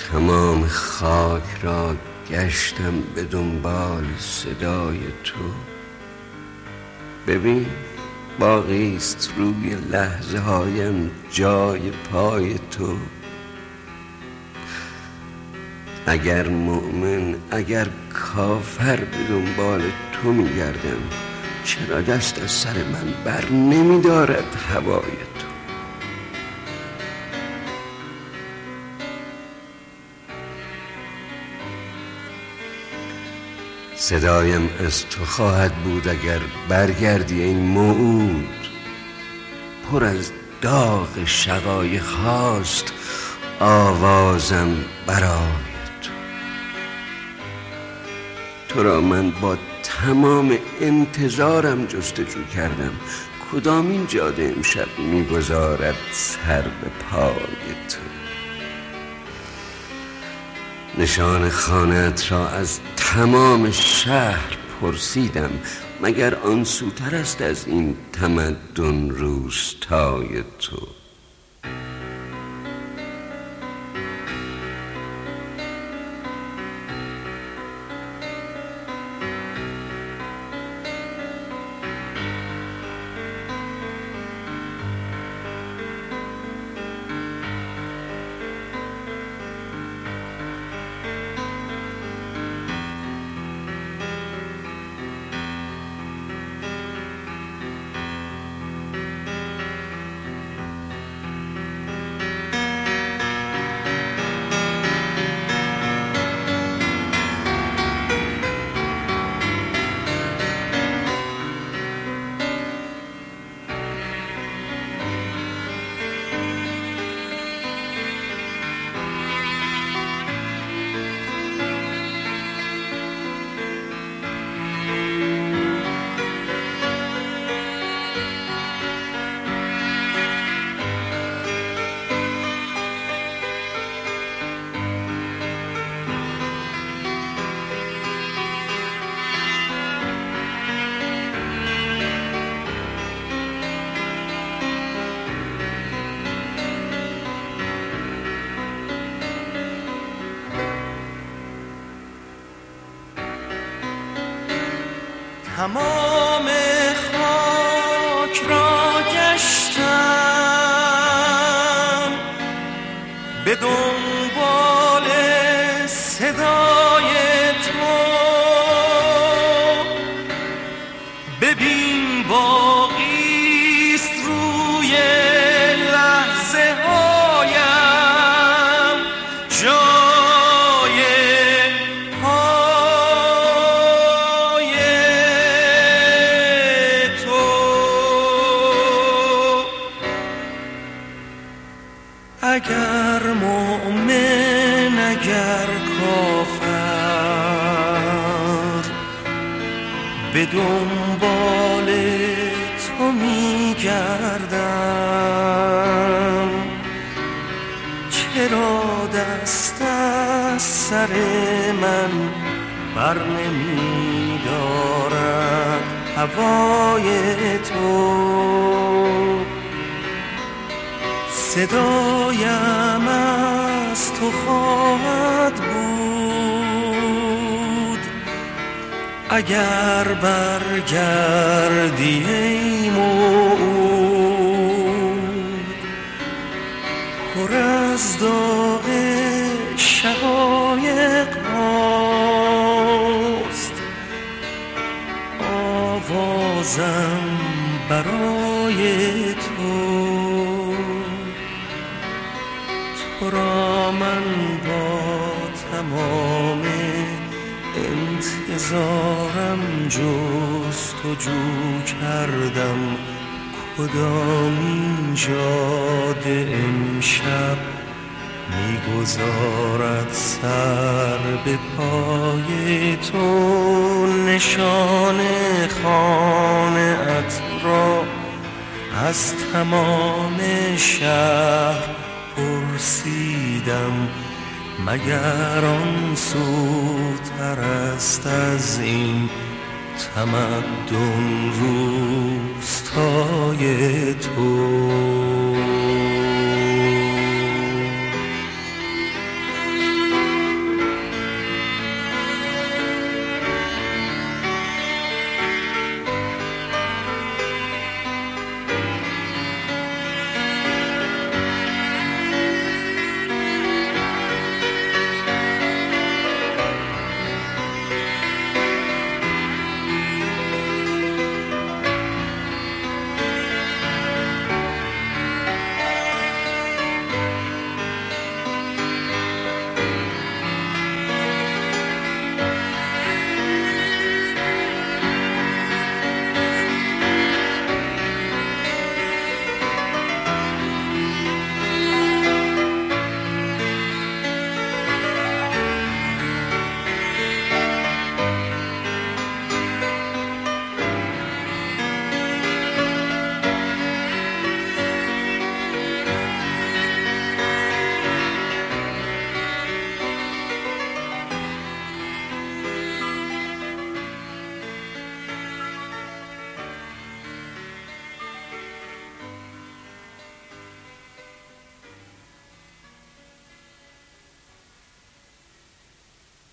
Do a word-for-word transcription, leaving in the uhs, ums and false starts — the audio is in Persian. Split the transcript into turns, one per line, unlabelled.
تمام خاک را گشتم به دنبال صدای تو. ببین باقیست روی لحظه هایم جای پای تو. اگر مؤمن اگر کافر به دنبال تو میگردم، چرا دست از سر من بر نمیدارد هوای تو؟ صدایم از تو خواهد بود اگر برگردی ای موعود. پر از داغ شقایق هاست آوازم برای تو. تو را من با تمام انتظارم جستجو کردم، کدام این جاده امشب میگذارد سر به پای تو؟ نشان خانه‌ات را از تمام شهر پرسیدم، مگر آن سوتر است از این تمدن روستای تو؟
تمام خاک را گشتم به دنبال صدای تو. ببین باقیست روی لحظه هایم جای پای تو. اگر مؤمن اگر کافر به دنبال تو میگردم، چرا دست از سر من بر نمیدارد هوای تو؟ صدایم از تو خواهد بود اگر برگردی ای موعود. پر از داغ شقایق هاست آوازم برای تو. تو را من با تمام انتظارم جستجو کردم، کدام این جاده امشب میگذارد سر به پای تو. نشان خانه‌ات را از تمام شهر پرسیدم، مگر آن سوتر است از این تمدن روستای تو؟